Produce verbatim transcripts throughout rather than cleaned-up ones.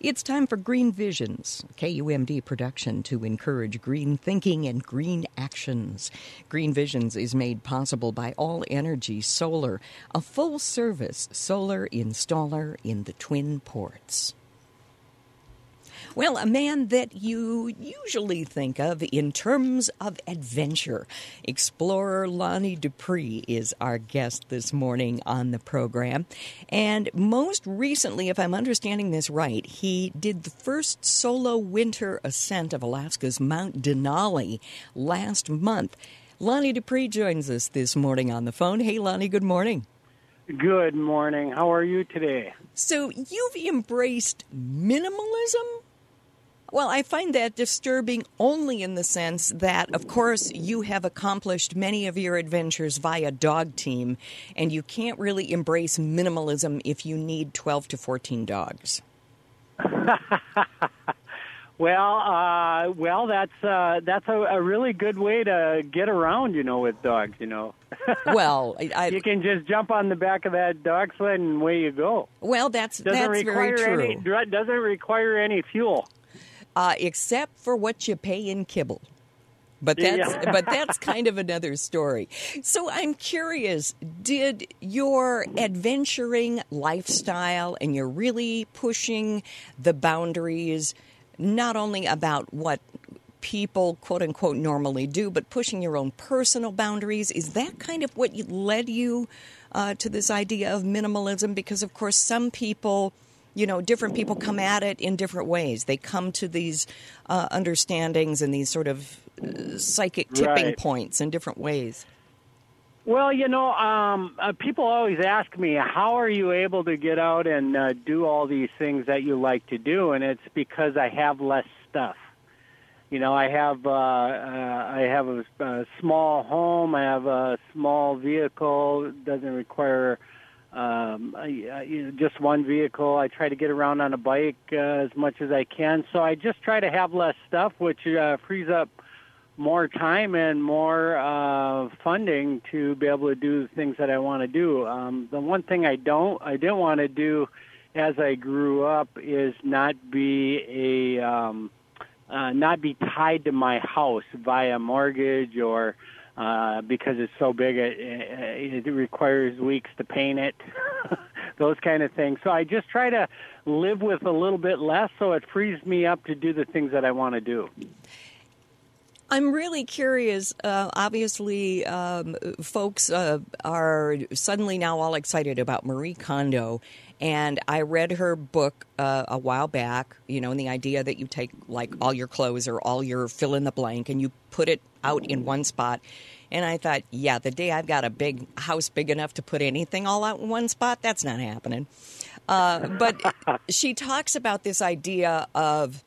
It's time for Green Visions, K U M D production to encourage green thinking and green actions. Green Visions is made possible by All Energy Solar, a full-service solar installer in the Twin Ports. Well, a man that you usually think of in terms of adventure. Explorer Lonnie Dupree is our guest this morning on the program. And most recently, if I'm understanding this right, he did the first solo winter ascent of Alaska's Mount Denali last month. Lonnie Dupree joins us this morning on the phone. Hey, Lonnie, good morning. Good morning. How are you today? So you've embraced minimalism? Well, I find that disturbing only in the sense that, of course, you have accomplished many of your adventures via dog team, and you can't really embrace minimalism if you need twelve to fourteen dogs. well, uh, well, that's uh, that's a, a really good way to get around, you know, with dogs, you know. Well, I, I, you can just jump on the back of that dog sled and away you go. Well, that's doesn't that's very true. Any, doesn't require any fuel. Uh, except for what you pay in kibble. But that's yeah. but that's kind of another story. So I'm curious, did your adventuring lifestyle and you're really pushing the boundaries, not only about what people, quote unquote, normally do, but pushing your own personal boundaries, is that kind of what led you uh, to this idea of minimalism? Because, of course, some people... You know, different people come at it in different ways. They come to these uh, understandings and these sort of uh, psychic tipping right. points in different ways. Well, you know, um, uh, people always ask me, how are you able to get out and uh, do all these things that you like to do? And it's because I have less stuff. You know, I have uh, uh, I have a, a small home. I have a small vehicle. It doesn't require... Um, I, I, you know, just one vehicle. I try to get around on a bike uh, as much as I can. So I just try to have less stuff, which uh, frees up more time and more uh, funding to be able to do the things that I want to do. Um, the one thing I don't, I didn't want to do as I grew up is not be a, um, uh, not be tied to my house via mortgage or. Uh, because it's so big, it, it requires weeks to paint it, those kind of things. So I just try to live with a little bit less so it frees me up to do the things that I want to do. I'm really curious. Uh, obviously, um, folks uh, are suddenly now all excited about Marie Kondo. And I read her book uh, a while back, you know, and the idea that you take, like, all your clothes or all your fill-in-the-blank and you put it out in one spot. And I thought, yeah, the day I've got a big house big enough to put anything all out in one spot, that's not happening. Uh, but she talks about this idea of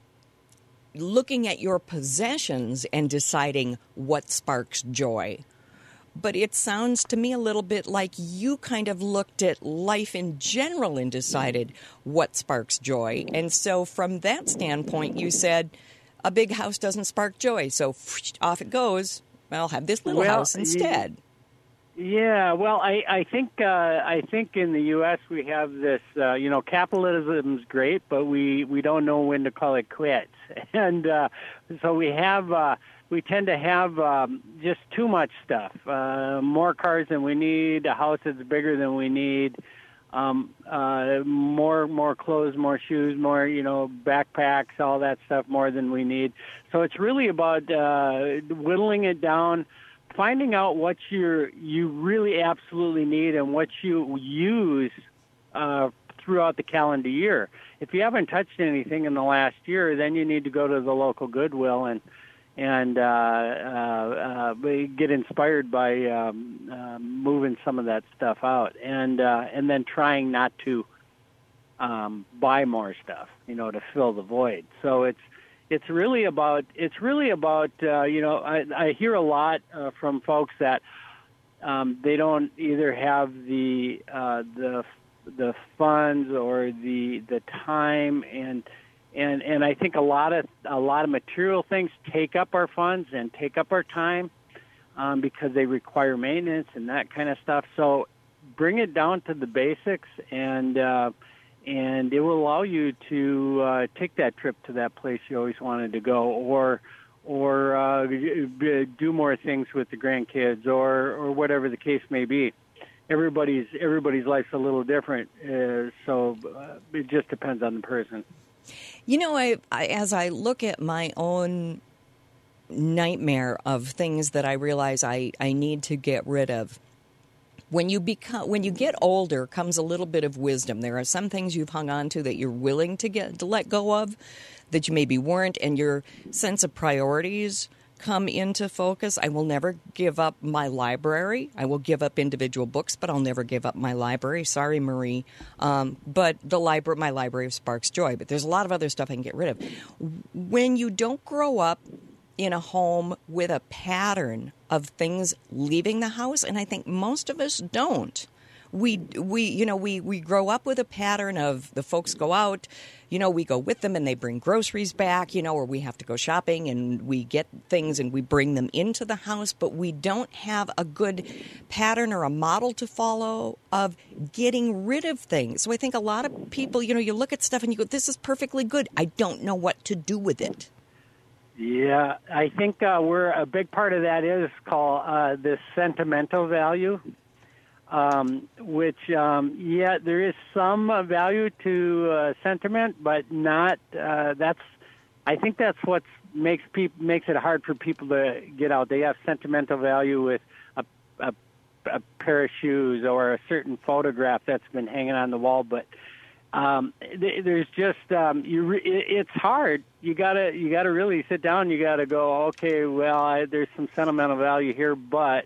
looking at your possessions and deciding what sparks joy. But it sounds to me a little bit like you kind of looked at life in general and decided what sparks joy. And so from that standpoint, you said a big house doesn't spark joy. So off it goes. I'll have this little well, house instead. Yeah, well, I, I think uh, I think in the U S we have this, uh, you know, capitalism's great, but we, we don't know when to call it quits. And uh, so we have... Uh, We tend to have um, just too much stuff, uh, more cars than we need, a house that's bigger than we need, um, uh, more more clothes, more shoes, more, you know, backpacks, all that stuff more than we need. So it's really about uh, whittling it down, finding out what you're, you really absolutely need and what you use uh, throughout the calendar year. If you haven't touched anything in the last year, then you need to go to the local Goodwill and and uh, uh, uh, get inspired by um, uh, moving some of that stuff out, and uh, and then trying not to um, buy more stuff, you know, to fill the void. So it's it's really about it's really about uh, you know I, I hear a lot uh, from folks that um, they don't either have the uh, the the funds or the the time and. And and I think a lot of a lot of material things take up our funds and take up our time um, because they require maintenance and that kind of stuff. So bring it down to the basics and uh, and it will allow you to uh, take that trip to that place you always wanted to go, or or uh, do more things with the grandkids, or, or whatever the case may be. Everybody's everybody's life's a little different, uh, so uh, it just depends on the person. You know, I, I as I look at my own nightmare of things that I realize I, I need to get rid of. When you become, when you get older, comes a little bit of wisdom. There are some things you've hung on to that you're willing to get to let go of, that you maybe weren't, and your sense of priorities come into focus. I will never give up my library. I will give up individual books, but I'll never give up my library. Sorry, Marie, um, but the library, my library sparks joy. But there's a lot of other stuff I can get rid of. When you don't grow up in a home with a pattern of things leaving the house, and I think most of us don't. We we you know we, we grow up with a pattern of the folks go out, you know, we go with them and they bring groceries back, you know, or we have to go shopping and we get things and we bring them into the house, but we don't have a good pattern or a model to follow of getting rid of things. So I think a lot of people, you know, you look at stuff and you go, this is perfectly good. I don't know what to do with it. Yeah, I think uh, we're a big part of that is called uh, this sentimental value, um, which, um, yeah, there is some uh, value to uh, sentiment, but not. Uh, that's. I think that's what makes people makes it hard for people to get out. They have sentimental value with a, a, a pair of shoes or a certain photograph that's been hanging on the wall, but. Um, there's just um, you. Re- it's hard. You gotta you gotta really sit down. You gotta go. Okay, well, I, there's some sentimental value here, but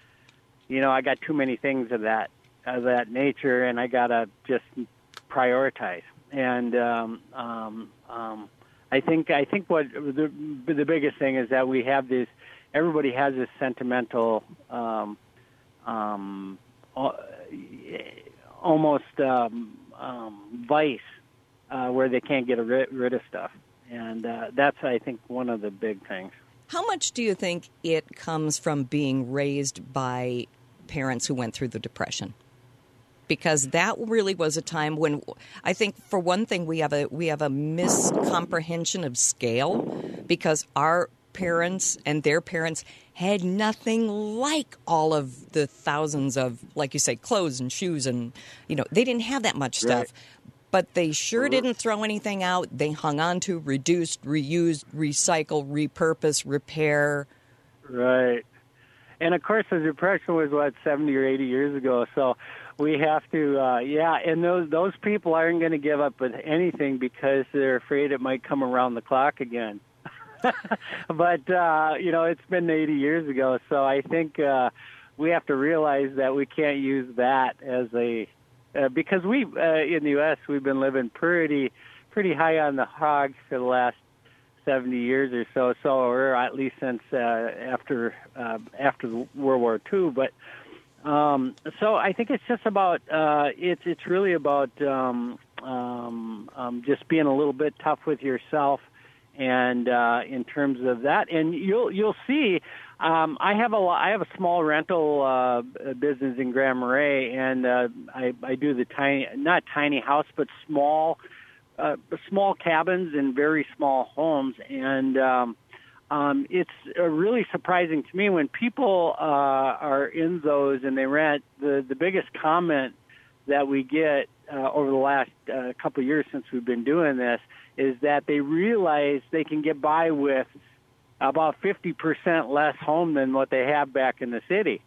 you know, I got too many things of that of that nature, and I gotta just prioritize. And um, um, um, I think I think what the the biggest thing is that we have this. Everybody has this sentimental, um, um, almost. Um, Um, vice uh, where they can't get rid, rid of stuff. And uh, that's, I think, one of the big things. How much do you think it comes from being raised by parents who went through the Depression? Because that really was a time when I think, for one thing, we have a we have a miscomprehension of scale, because our parents and their parents had nothing like all of the thousands of, like you say, clothes and shoes, and you know, they didn't have that much stuff. Right. But they sure didn't throw anything out. They hung on to, reduced, reused, recycle, repurpose, repair. Right. And of course, the Depression was what, seventy or eighty years ago. So we have to, uh, yeah. And those those people aren't going to give up with anything because they're afraid it might come around the clock again. But, uh, you know, it's been eighty years ago, so I think uh, we have to realize that we can't use that as a, uh, because we, uh, in the U S, we've been living pretty pretty high on the hog for the last seventy years or so, so or at least since uh, after uh, after World War Two. But um, so I think it's just about, uh, it's, it's really about um, um, um, just being a little bit tough with yourself. And uh, in terms of that, and you'll you'll see, um, I have a I have a small rental uh, business in Grand Marais, and uh, I, I do the tiny not tiny house, but small uh, small cabins in very small homes, and um, um, it's uh, really surprising to me when people uh, are in those and they rent. The the biggest comment that we get uh, over the last uh, couple of years since we've been doing this is that they realize they can get by with about fifty percent less home than what they have back in the city.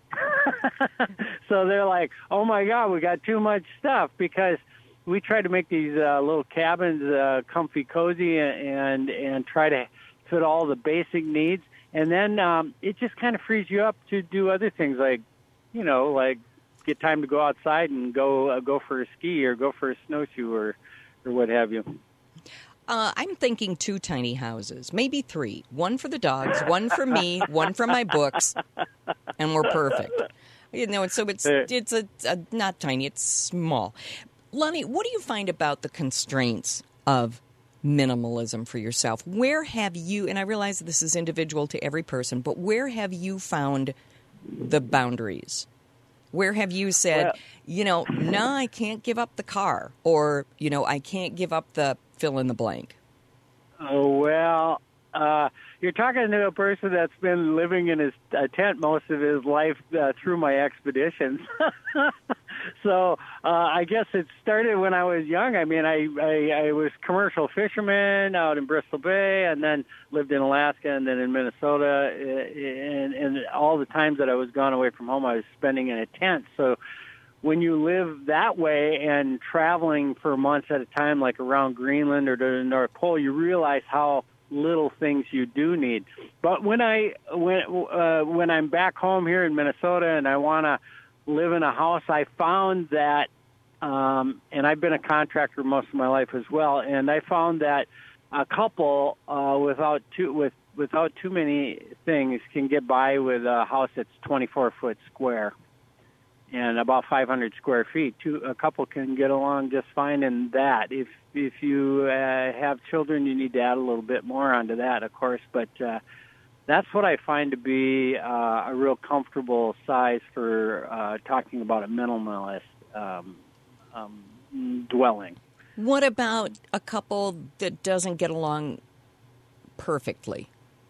So they're like, oh, my God, we got too much stuff, because we try to make these uh, little cabins uh, comfy, cozy, and, and try to fit all the basic needs. And then um, it just kind of frees you up to do other things like, you know, like get time to go outside and go uh, go for a ski or go for a snowshoe or, or what have you. Uh, I'm thinking two tiny houses, maybe three. One for the dogs, one for me, one for my books, and we're perfect. You know, so it's it's a, a not tiny, it's small. Lonnie, what do you find about the constraints of minimalism for yourself? Where have you, and I realize that this is individual to every person, but where have you found the boundaries? Where have you said, well, you know, no, I can't give up the car, or, you know, I can't give up the fill in the blank? Oh, well, uh, you're talking to a person that's been living in his uh, tent most of his life uh, through my expeditions. So uh, I guess it started when I was young. I mean, I, I, I was commercial fisherman out in Bristol Bay, and then lived in Alaska and then in Minnesota. And, and all the times that I was gone away from home, I was spending in a tent. So when you live that way and traveling for months at a time, like around Greenland or to the North Pole, you realize how little things you do need. But when I when uh, when I'm back home here in Minnesota and I want to live in a house, I found that, um, and I've been a contractor most of my life as well, and I found that a couple uh, without too with without too many things can get by with a house that's twenty-four foot square and about five hundred square feet. Two, a couple can get along just fine in that. If if you uh, have children, you need to add a little bit more onto that, of course, but uh, that's what I find to be uh, a real comfortable size for uh, talking about a minimalist um, um, dwelling. What about a couple that doesn't get along perfectly?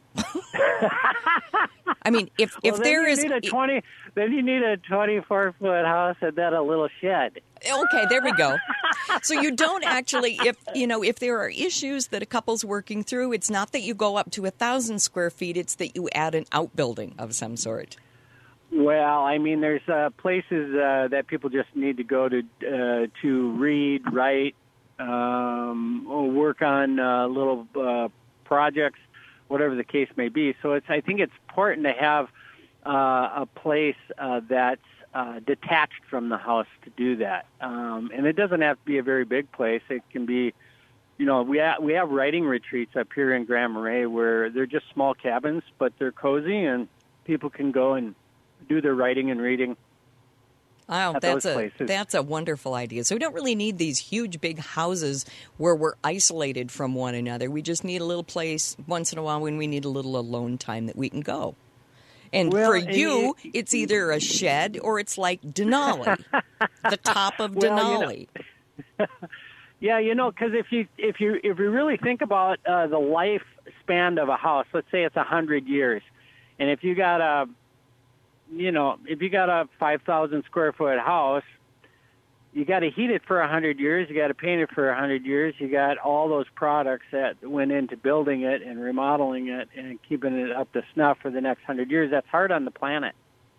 I mean, if if well, then there you is need a twenty, then you need a twenty-four foot house and then a little shed. Okay, there we go. So you don't actually, if you know, if there are issues that a couple's working through, it's not that you go up to a thousand square feet; it's that you add an outbuilding of some sort. Well, I mean, there's uh, places uh, that people just need to go to uh, to read, write, um, or work on uh, little uh, projects, whatever the case may be. So it's I think it's important to have uh, a place uh, that's uh, detached from the house to do that. Um, and it doesn't have to be a very big place. It can be, you know, we ha- we have writing retreats up here in Grand Marais where they're just small cabins, but they're cozy and people can go and do their writing and reading. Oh, at that's those a places. that's a wonderful idea. So we don't really need these huge, big houses where we're isolated from one another. We just need a little place once in a while when we need a little alone time that we can go. And Well, for you, it- it's either a shed or it's like Denali, the top of Well, Denali. you know- Yeah, you know, because if you if you if you really think about uh, the lifespan of a house, let's say it's a hundred years, and if you got a you know, if you got a five thousand square foot house, you got to heat it for a hundred years. You got to paint it for a hundred years. You got all those products that went into building it and remodeling it and keeping it up to snuff for the next hundred years. That's hard on the planet.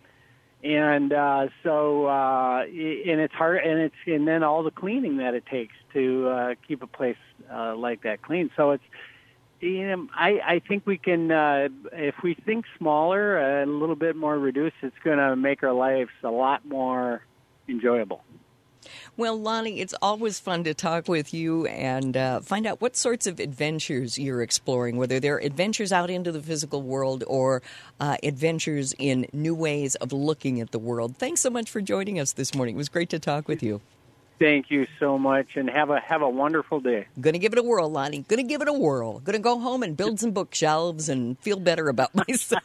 And uh, so, uh, and it's hard, and it's and then all the cleaning that it takes to uh, keep a place uh, like that clean. So it's, you know, I, I think we can, uh, if we think smaller, uh, a little bit more reduced, it's going to make our lives a lot more enjoyable. Well, Lonnie, it's always fun to talk with you and uh, find out what sorts of adventures you're exploring, whether they're adventures out into the physical world or uh, adventures in new ways of looking at the world. Thanks so much for joining us this morning. It was great to talk with you. Thank you so much, and have a have a wonderful day. Going to give it a whirl, Lonnie. Going to give it a whirl. Going to go home and build some bookshelves and feel better about myself.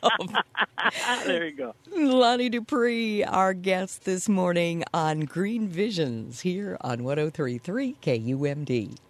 There you go. Lonnie Dupree, our guest this morning on Green Visions here on one oh three point three K U M D.